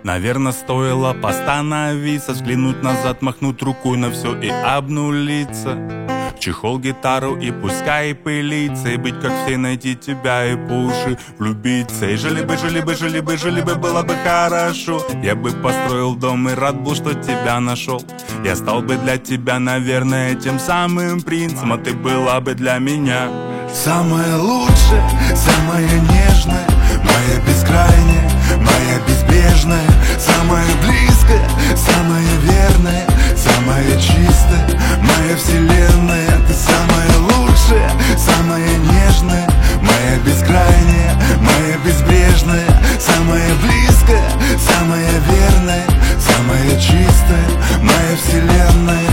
Наверное, стоило постановиться, взглянуть назад, махнуть рукой на все и обнулиться. В чехол гитару и пускай пылится, и быть как все, найти тебя и по уши влюбиться. И жили бы, было бы хорошо. Я бы построил дом и рад был, что тебя нашел. Я стал бы для тебя, наверное, тем самым принцем, а ты была бы для меня самая лучшая, самая нежная, моя бескрайняя, моя безбрежная, самая близкая, самая верная, самая чистая, моя вселенная. Ты самая лучшая, самая нежная, моя бескрайняя, моя безбрежная, самая близкая, самая верная, самая чистая, моя вселенная.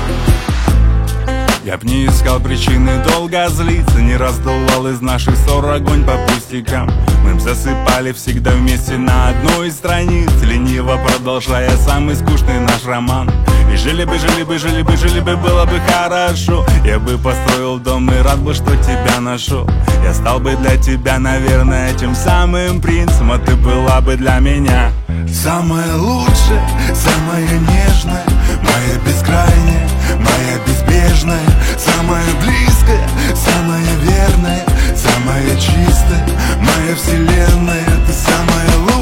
Я б не искал причины долго злиться, не раздувал из наших ссор огонь по пустякам. Мы б засыпали всегда вместе на одной странице, лениво продолжая самый скучный наш роман. И жили бы, было бы хорошо. Я бы построил дом и рад бы, что тебя нашел. Я стал бы для тебя, наверное, тем самым принцем, а ты была бы для меня самая лучшая, самая нежная, моя бескрайняя, моя безбрежная, самая близкая, самая верная, самая чистая, моя вселенная. Ты самая лучшая.